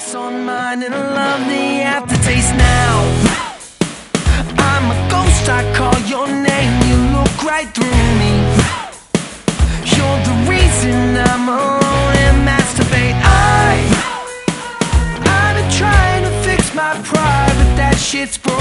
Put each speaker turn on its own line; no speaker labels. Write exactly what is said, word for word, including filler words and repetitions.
lips on mine and I love the aftertaste now. I'm a ghost, I call your name, you look right through me. You're the reason I'm alone and masturbate. I, I've been trying to fix my pride, but that shit's broken.